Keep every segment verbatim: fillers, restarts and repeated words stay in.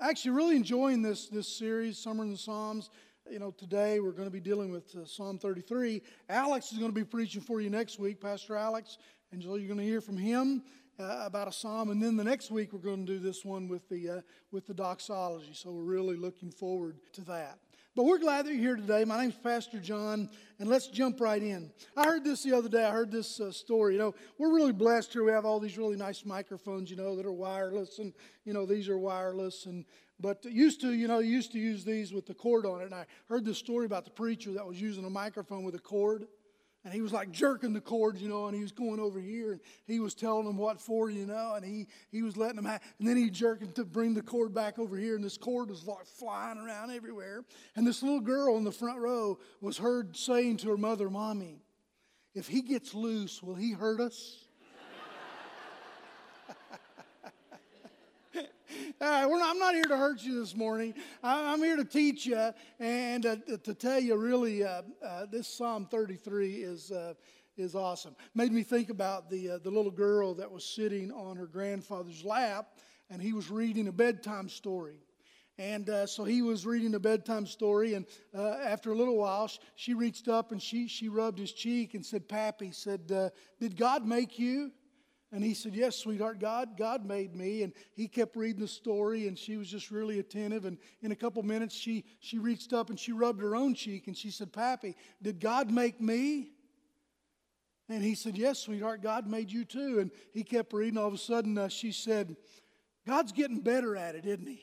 actually really enjoying this this series, Summer in the Psalms. You know, today we're going to be dealing with uh, Psalm thirty-three. Alex is going to be preaching for you next week, Pastor Alex, and so you're going to hear from him uh, about a psalm. And then the next week we're going to do this one with the uh, with the doxology. So we're really looking forward to that. But we're glad that you're here today. My name's Pastor John, and let's jump right in. I heard this the other day. I heard this uh, story. You know, we're really blessed here. We have all these really nice microphones, you know, that are wireless, and, you know, these are wireless. And But used to, you know, used to use these with the cord on it. And I heard this story about the preacher that was using a microphone with a cord. And he was like jerking the cord, you know, and he was going over here, and he was telling them what for, you know, and he, he was letting them have, and then he jerking to bring the cord back over here, and this cord was like flying around everywhere. And this little girl in the front row was heard saying to her mother, "Mommy, if he gets loose, will he hurt us?" All right, we're not, I'm not here to hurt you this morning. I, I'm here to teach you and uh, to tell you really uh, uh, this Psalm thirty-three is uh, is awesome. Made me think about the uh, the little girl that was sitting on her grandfather's lap, and he was reading a bedtime story. And uh, so he was reading a bedtime story, and uh, after a little while, she reached up and she she rubbed his cheek and said, "Pappy," said, uh, "did God make you?" And he said, "Yes, sweetheart, God, God made me." And he kept reading the story, and she was just really attentive. And in a couple minutes, she she reached up and she rubbed her own cheek, and she said, "Pappy, did God make me?" And he said, "Yes, sweetheart, God made you too." And he kept reading. All of a sudden, uh, she said, "God's getting better at it, isn't he?"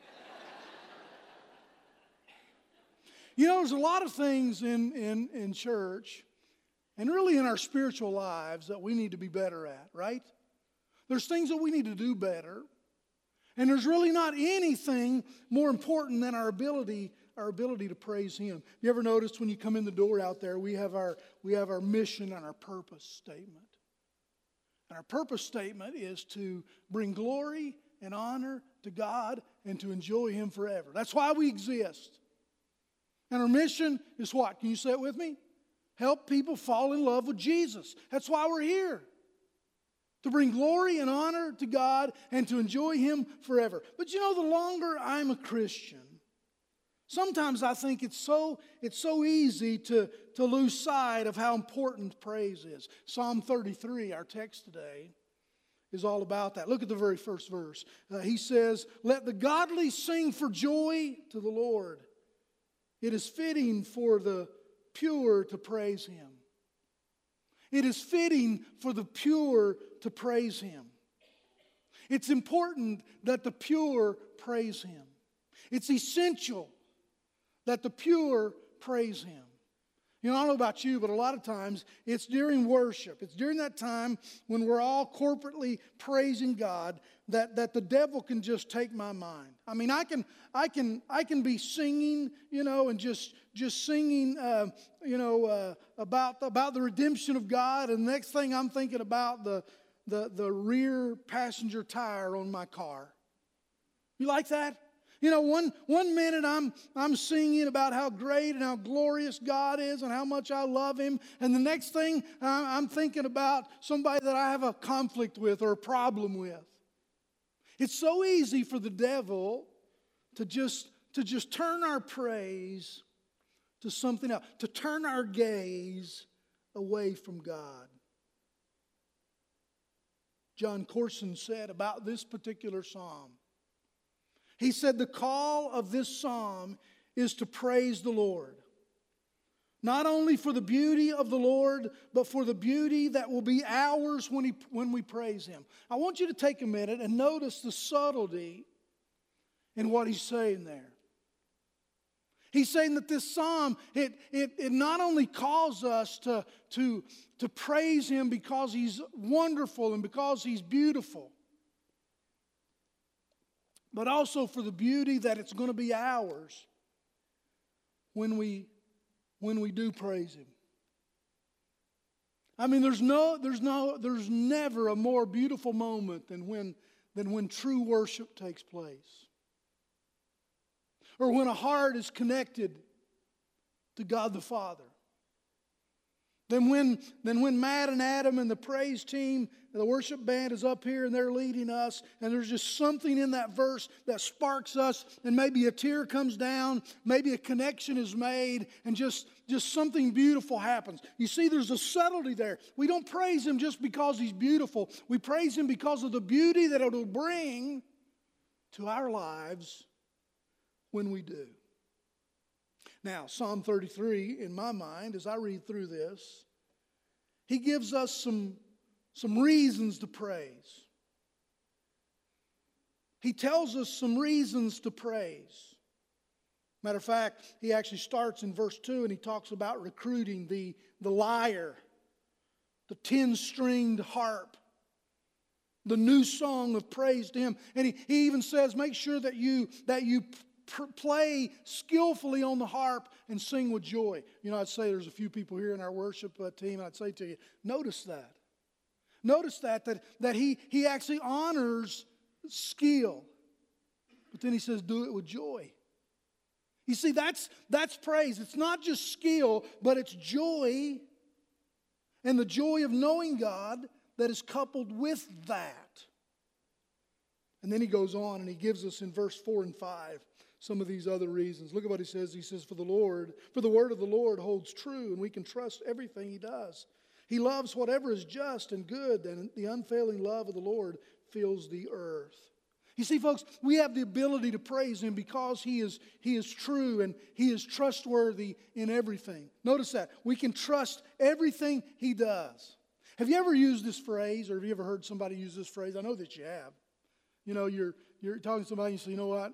You know, there's a lot of things in, in, in church and really in our spiritual lives that we need to be better at, right? There's things that we need to do better. And there's really not anything more important than our ability, our ability to praise Him. You ever noticed when you come in the door out there, we have our we have our mission and our purpose statement. And our purpose statement is to bring glory and honor to God and to enjoy Him forever. That's why we exist. And our mission is what? Can you say it with me? Help people fall in love with Jesus. That's why we're here. To bring glory and honor to God and to enjoy Him forever. But you know, the longer I'm a Christian, sometimes I think it's so, it's so easy to, to lose sight of how important praise is. Psalm thirty-three, our text today, is all about that. Look at the very first verse. Uh, he says, "Let the godly sing for joy to the Lord. It is fitting for the pure to praise Him." It is fitting for the pure to praise Him. It's important that the pure praise Him. It's essential that the pure praise Him. You know, I don't know about you, but a lot of times it's during worship. It's during that time when we're all corporately praising God that, that the devil can just take my mind. I mean, I can I can I can be singing, you know, and just just singing, uh, you know, uh, about about the redemption of God, and the next thing I'm thinking about the the the rear passenger tire on my car. You like that? You know, one one minute I'm I'm singing about how great and how glorious God is and how much I love Him, and the next thing uh, I'm thinking about somebody that I have a conflict with or a problem with. It's so easy for the devil to just to just turn our praise to something else, to turn our gaze away from God. John Corson said about this particular psalm, he said, "The call of this psalm is to praise the Lord. Not only for the beauty of the Lord, but for the beauty that will be ours when, he, when we praise Him." I want you to take a minute and notice the subtlety in what he's saying there. He's saying that this psalm, it, it, it not only calls us to, to, to praise Him because He's wonderful and because He's beautiful, but also for the beauty that it's going to be ours when we when we do praise Him. I mean, there's no, there's no, there's never a more beautiful moment than when than when true worship takes place. Or when a heart is connected to God the Father. Then when, then when Matt and Adam and the praise team, the worship band is up here and they're leading us, and there's just something in that verse that sparks us, and maybe a tear comes down, maybe a connection is made, and just, just something beautiful happens. You see, there's a subtlety there. We don't praise Him just because He's beautiful. We praise Him because of the beauty that it will bring to our lives when we do. Now, Psalm thirty-three, in my mind, as I read through this, he gives us some, some reasons to praise. He tells us some reasons to praise. Matter of fact, he actually starts in verse two and he talks about recruiting the, the lyre, the ten-stringed harp, the new song of praise to Him. And he, he even says, make sure that you, that you play skillfully on the harp and sing with joy. You know, I'd say there's a few people here in our worship uh, team, and I'd say to you, notice that. Notice that, that, that he, he actually honors skill. But then he says, do it with joy. You see, that's, that's praise. It's not just skill, but it's joy, and the joy of knowing God that is coupled with that. And then he goes on and he gives us in verse four and five some of these other reasons. Look at what he says. He says, for the Lord, for the word of the Lord holds true, and we can trust everything He does. He loves whatever is just and good, and the unfailing love of the Lord fills the earth. You see, folks, we have the ability to praise Him because He is, He is true and He is trustworthy in everything. Notice that. We can trust everything He does. Have you ever used this phrase, or have you ever heard somebody use this phrase? I know that you have. You know, you're, you're talking to somebody and you say, you know what?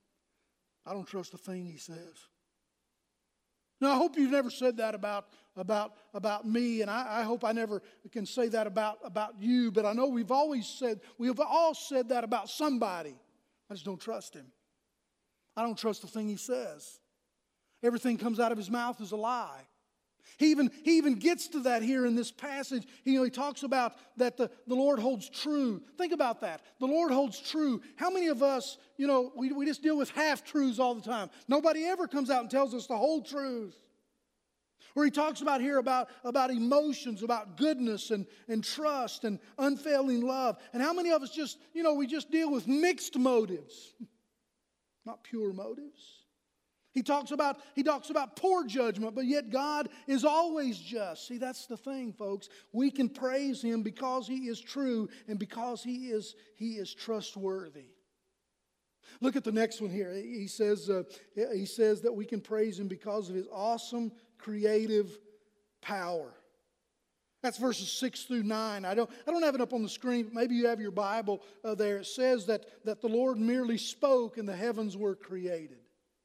I don't trust a thing he says. Now, I hope you've never said that about, about, about me, and I, I hope I never can say that about, about you, but I know we've always said, we've all said that about somebody. I just don't trust him. I don't trust the thing he says. Everything comes out of his mouth is a lie. He even, he even gets to that here in this passage. He, you know, he talks about that the, the Lord holds true. Think about that. The Lord holds true. How many of us, you know, we, we just deal with half-truths all the time. Nobody ever comes out and tells us the whole truth. Or he talks about here about, about emotions, about goodness and, and trust and unfailing love. And how many of us just, you know, we just deal with mixed motives, not pure motives. He talks about, he talks about poor judgment, but yet God is always just. See, that's the thing, folks. We can praise Him because He is true and because He is, he is trustworthy. Look at the next one here. He says, uh, he says that we can praise Him because of His awesome creative power. That's verses six through nine. I don't, I don't have it up on the screen, but maybe you have your Bible uh, there. It says that, that the Lord merely spoke and the heavens were created.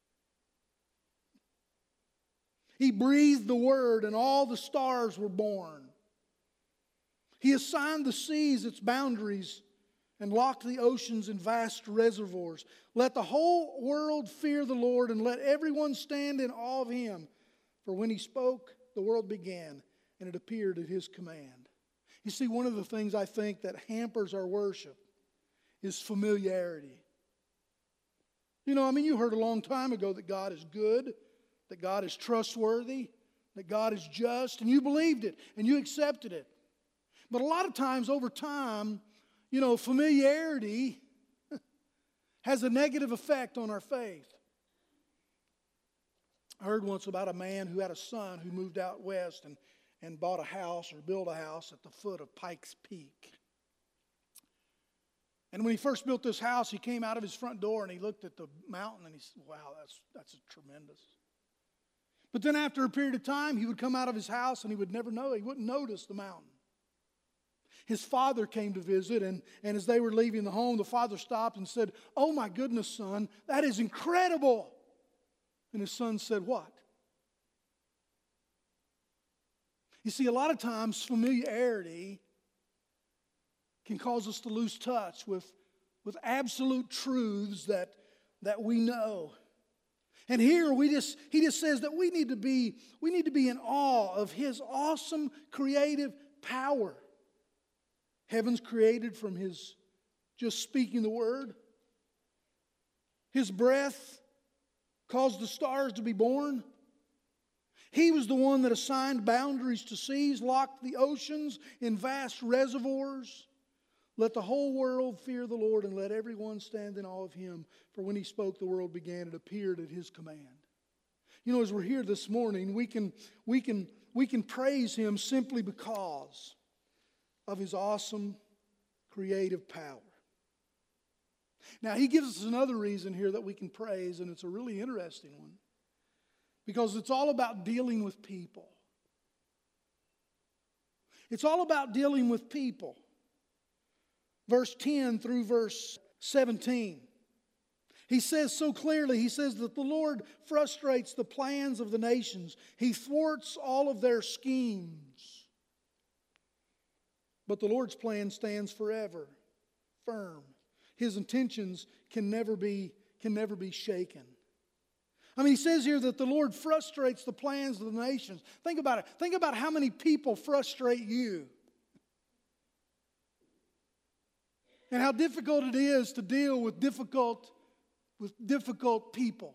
He breathed the word and all the stars were born. He assigned the seas its boundaries and locked the oceans in vast reservoirs. Let the whole world fear the Lord and let everyone stand in awe of Him. For when He spoke, the world began and it appeared at His command. You see, one of the things I think that hampers our worship is familiarity. You know, I mean, you heard a long time ago that God is good, that God is trustworthy, that God is just, and you believed it, and you accepted it. But a lot of times over time, you know, familiarity has a negative effect on our faith. I heard once about a man who had a son who moved out west and, and bought a house or built a house at the foot of Pikes Peak. And when he first built this house, he came out of his front door and he looked at the mountain and he said, wow, that's, that's tremendous. But then after a period of time, he would come out of his house and he would never know, he wouldn't notice the mountain. His father came to visit, and, and as they were leaving the home, the father stopped and said, oh my goodness, son, that is incredible. And his son said, what? You see, a lot of times familiarity can cause us to lose touch with, with absolute truths that, that we know. And here we just he just says that we need to be we need to be in awe of His awesome creative power. Heaven's created from His just speaking the word. His breath caused the stars to be born. He was the one that assigned boundaries to seas, locked the oceans in vast reservoirs. Let the whole world fear the Lord, and let everyone stand in awe of Him. For when He spoke, the world began. It appeared at His command. You know, as we're here this morning, we can, we can, we can praise Him simply because of His awesome creative power. Now, He gives us another reason here that we can praise, and it's a really interesting one. Because it's all about dealing with people. It's all about dealing with people. Verse ten through verse seventeen. He says so clearly, he says that the Lord frustrates the plans of the nations. He thwarts all of their schemes. But the Lord's plan stands forever, firm. His intentions can never be, can never be shaken. I mean, he says here that the Lord frustrates the plans of the nations. Think about it. Think about how many people frustrate you. And how difficult it is to deal with difficult, with difficult people.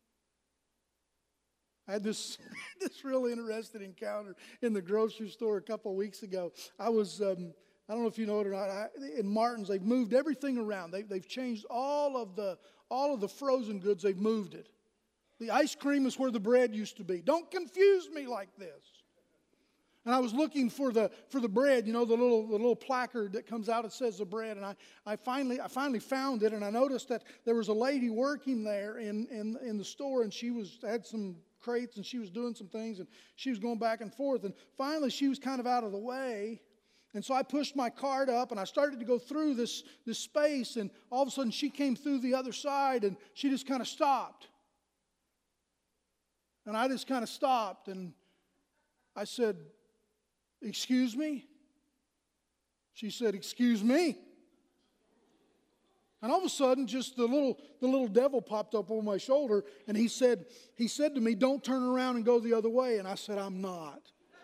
I had this, this really interesting encounter in the grocery store a couple of weeks ago. I was, um, I don't know if you know it or not, I, in Martin's, they've moved everything around. They, they've changed all of the all of the frozen goods. They've moved it. The ice cream is where the bread used to be. Don't confuse me like this. And I was looking for the for the bread, you know, the little the little placard that comes out that says the bread. And I, I finally I finally found it, and I noticed that there was a lady working there in, in, in the store, and she was had some crates, and she was doing some things, and she was going back and forth. And finally she was kind of out of the way. And so I pushed my cart up, and I started to go through this, this space, and all of a sudden she came through the other side, and she just kind of stopped. And I just kind of stopped, and I said, "Excuse me?" She said, "Excuse me?" And all of a sudden, just the little the little devil popped up on my shoulder, and he said, he said to me, "Don't turn around and go the other way." And I said, "I'm not."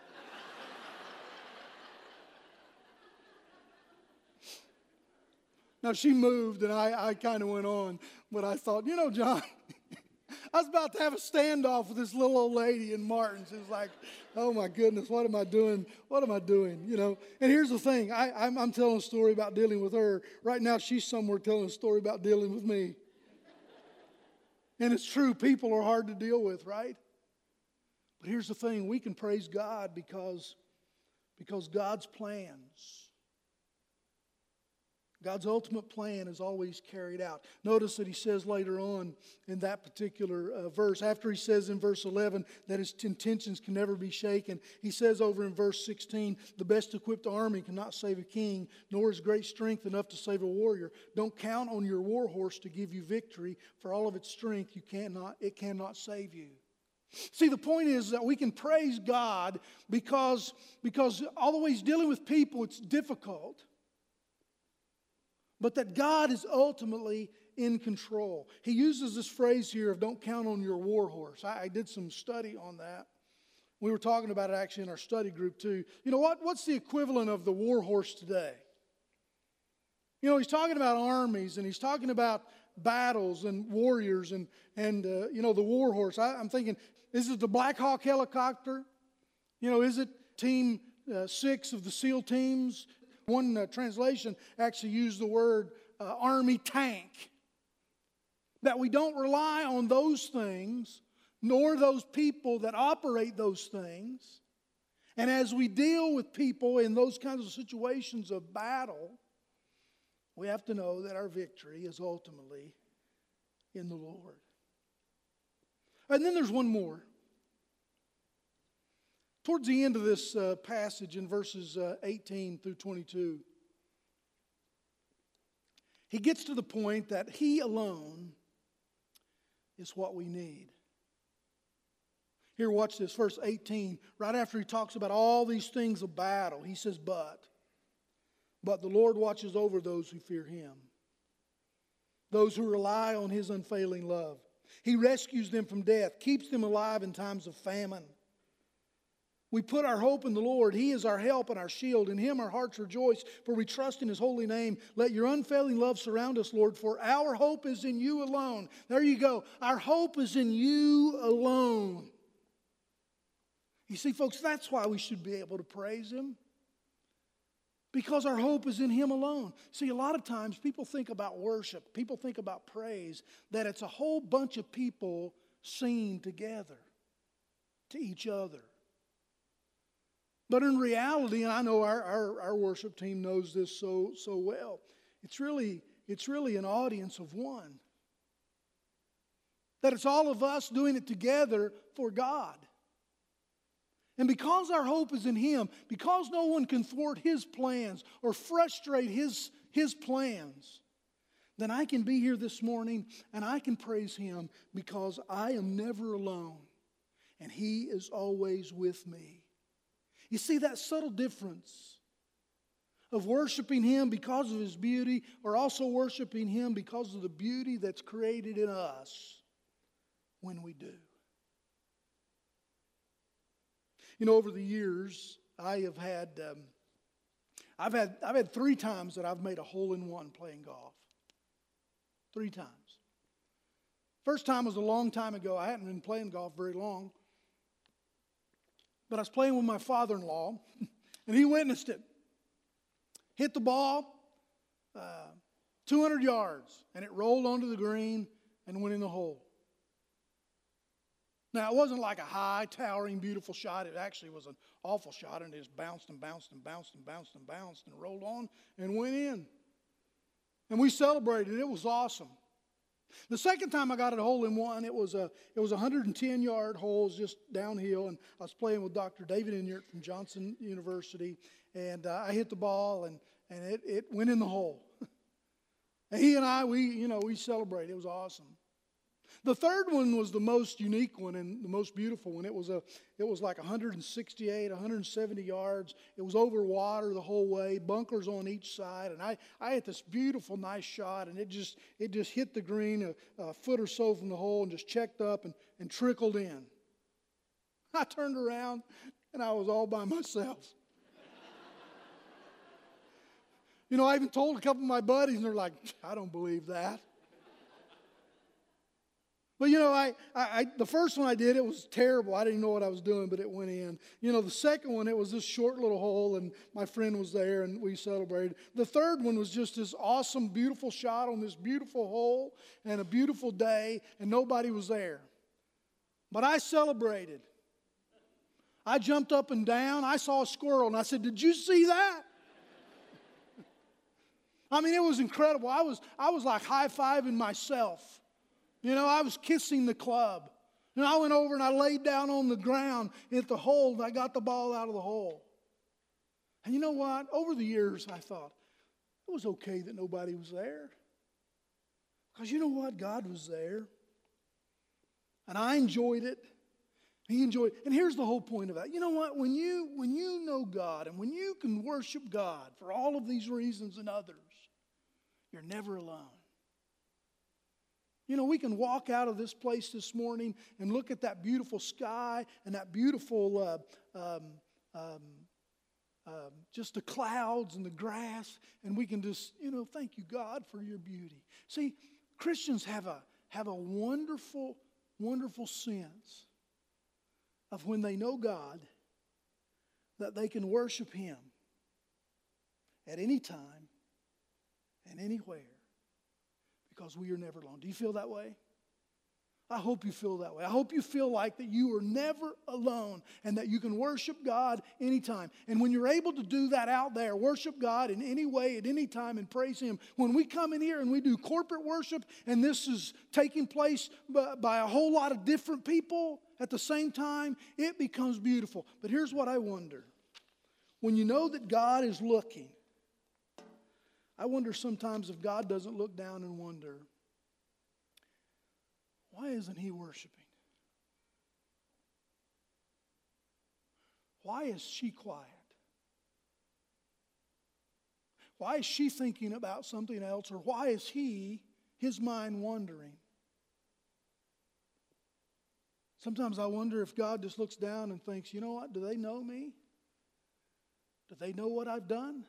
Now, she moved, and I, I kind of went on, but I thought, you know, John, I was about to have a standoff with this little old lady in Martin's. It was like, oh my goodness, what am I doing? What am I doing? You know. And here's the thing: I, I'm, I'm telling a story about dealing with her. Right now, she's somewhere telling a story about dealing with me. And it's true, people are hard to deal with, right? But here's the thing: we can praise God because, because God's plans. God's ultimate plan is always carried out. Notice that he says later on in that particular uh, verse, after he says in verse eleven that his intentions can never be shaken, he says over in verse sixteen, the best equipped army cannot save a king, nor is great strength enough to save a warrior. Don't count on your war horse to give you victory. For all of its strength, you cannot, it cannot save you. See, the point is that we can praise God because, because always dealing with people, it's difficult. But that God is ultimately in control. He uses this phrase here of don't count on your war horse. I, I did some study on that. We were talking about it actually in our study group too. You know, what, what's the equivalent of the war horse today? You know, he's talking about armies, and he's talking about battles and warriors and, and uh, you know, the war horse. I, I'm thinking, is it the Black Hawk helicopter? You know, is it Team uh, six of the SEAL teams? One uh, translation actually used the word uh, army tank. That we don't rely on those things, nor those people that operate those things. And as we deal with people in those kinds of situations of battle, we have to know that our victory is ultimately in the Lord. And then there's one more. Towards the end of this uh, passage in verses uh, eighteen through twenty-two, he gets to the point that he alone is what we need. Here, watch this, verse eighteen. Right after he talks about all these things of battle, he says, but, but the Lord watches over those who fear him, those who rely on his unfailing love. He rescues them from death, keeps them alive in times of famine. We put our hope in the Lord. He is our help and our shield. In him our hearts rejoice, for we trust in his holy name. Let your unfailing love surround us, Lord, for our hope is in you alone. There you go. Our hope is in you alone. You see, folks, that's why we should be able to praise Him. Because our hope is in Him alone. See, a lot of times people think about worship, people think about praise, that it's a whole bunch of people singing together to each other. But in reality, and I know our, our, our worship team knows this so, so well, it's really, it's really an audience of one. That it's all of us doing it together for God. And because our hope is in Him, because no one can thwart His plans or frustrate His, His plans, then I can be here this morning and I can praise Him because I am never alone and He is always with me. You see that subtle difference of worshiping Him because of His beauty or also worshiping Him because of the beauty that's created in us when we do. You know, over the years, I have had, um, I've had, I've had three times that I've made a hole-in-one playing golf. Three times. First time was a long time ago. I hadn't been playing golf very long. But I was playing with my father-in-law, and he witnessed it. Hit the ball, uh, two hundred yards, and it rolled onto the green and went in the hole. Now, it wasn't like a high, towering, beautiful shot. It actually was an awful shot, and it just bounced and bounced and bounced and bounced and bounced and rolled on and went in. And we celebrated. It was awesome. The second time I got a hole in one, it was a it was a one hundred ten yard hole, just downhill, and I was playing with Doctor David Inyart from Johnson University, and uh, I hit the ball, and and it, it went in the hole. And he and I, we you know we celebrated. It was awesome. The third one was the most unique one and the most beautiful one. It was a, it was like one hundred sixty-eight, one hundred seventy yards. It was over water the whole way, bunkers on each side, and I, I hit this beautiful, nice shot, and it just, it just hit the green a, a foot or so from the hole and just checked up and, and trickled in. I turned around and I was all by myself. You know, I even told a couple of my buddies, and they're like, "I don't believe that." But, you know, I, I, I, the first one I did, it was terrible. I didn't know what I was doing, but it went in. You know, the second one, it was this short little hole, and my friend was there, and we celebrated. The third one was just this awesome, beautiful shot on this beautiful hole and a beautiful day, and nobody was there. But I celebrated. I jumped up and down. I saw a squirrel, and I said, "Did you see that?" I mean, it was incredible. I was, I was like high-fiving myself. You know, I was kissing the club. And I went over and I laid down on the ground at the hole, and I got the ball out of the hole. And you know what? Over the years, I thought, it was okay that nobody was there. Because you know what? God was there. And I enjoyed it. He enjoyed it. And here's the whole point of that. You know what? When you, when you know God and when you can worship God for all of these reasons and others, you're never alone. You know, we can walk out of this place this morning and look at that beautiful sky and that beautiful, uh, um, um, um, just the clouds and the grass, and we can just, you know, thank you, God, for your beauty. See, Christians have a, have a wonderful, wonderful sense of when they know God, that they can worship Him at any time and anywhere. Because we are never alone. Do you feel that way? I hope you feel that way. I hope you feel like that you are never alone and that you can worship God anytime. And when you're able to do that out there, worship God in any way, at any time, and praise Him. When we come in here and we do corporate worship, and this is taking place by, by a whole lot of different people at the same time, it becomes beautiful. But here's what I wonder. When you know that God is looking, I wonder sometimes if God doesn't look down and wonder, why isn't He worshiping? Why is she quiet? Why is she thinking about something else? Or why is he, his mind wandering? Sometimes I wonder if God just looks down and thinks, you know what, do they know me? Do they know what I've done?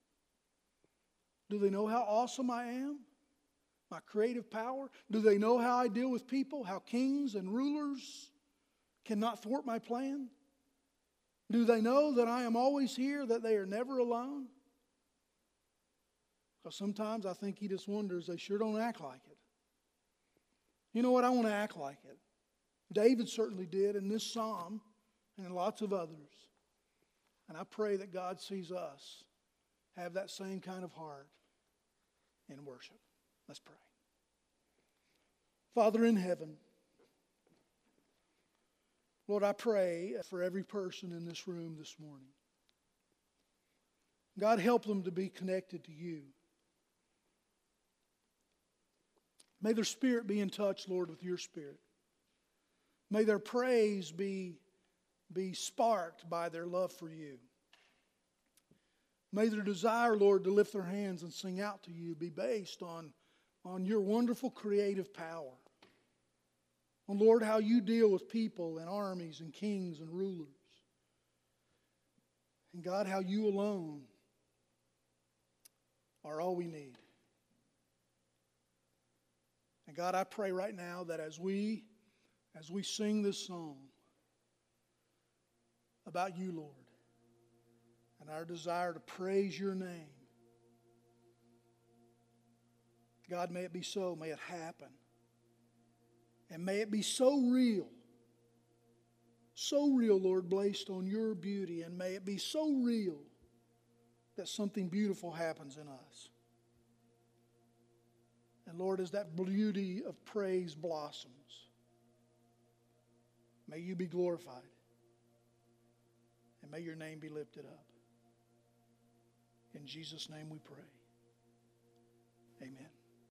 Do they know how awesome I am? My creative power? Do they know how I deal with people? How kings and rulers cannot thwart my plan? Do they know that I am always here, that they are never alone? Because sometimes I think He just wonders, they sure don't act like it. You know what? I want to act like it. David certainly did in this psalm and in lots of others. And I pray that God sees us have that same kind of heart in worship. Let's pray. Father in heaven, Lord, I pray for every person in this room this morning. God, help them to be connected to You. May their spirit be in touch, Lord, with Your Spirit. May their praise be, be sparked by their love for You. May their desire, Lord, to lift their hands and sing out to You be based on, on Your wonderful creative power. On, Lord, how You deal with people and armies and kings and rulers. And God, how You alone are all we need. And God, I pray right now that as we, as we sing this song about You, Lord, and our desire to praise Your name, God, may it be so, may it happen. And may it be so real, so real, Lord, based on Your beauty. And may it be so real that something beautiful happens in us. And Lord, as that beauty of praise blossoms, may You be glorified. And may Your name be lifted up. In Jesus' name we pray. Amen.